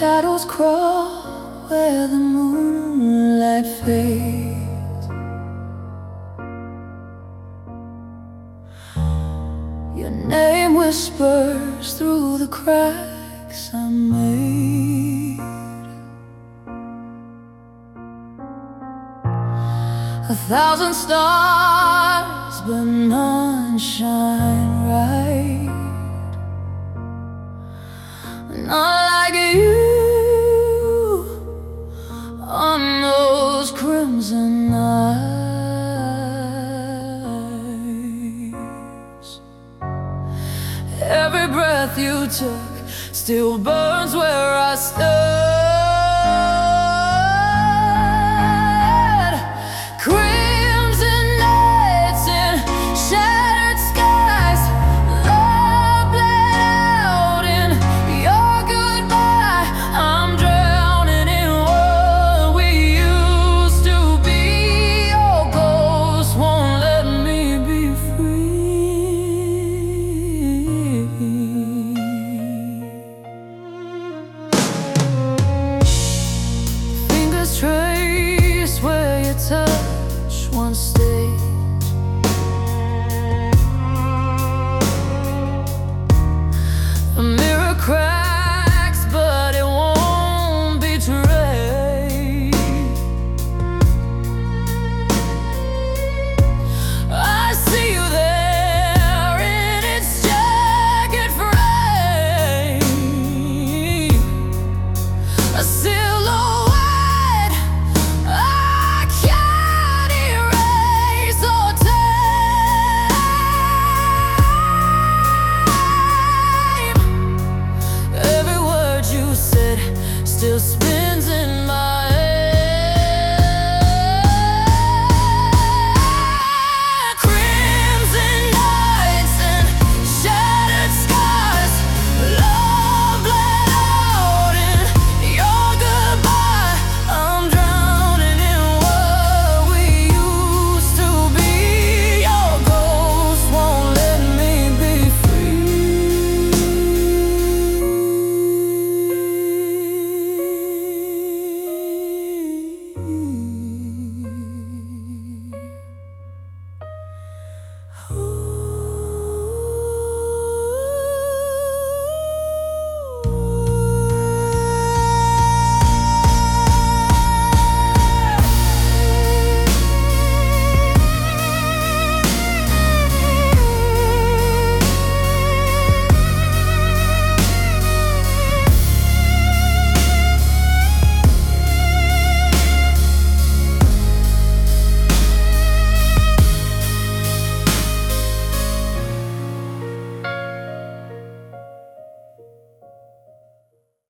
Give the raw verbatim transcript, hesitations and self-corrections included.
shadows crawl where the moonlight fades. Your name whispers through the cracks I made. A thousand stars, but none shine right. Not like you on those crimson nights. Every breath you took still burns where I stood.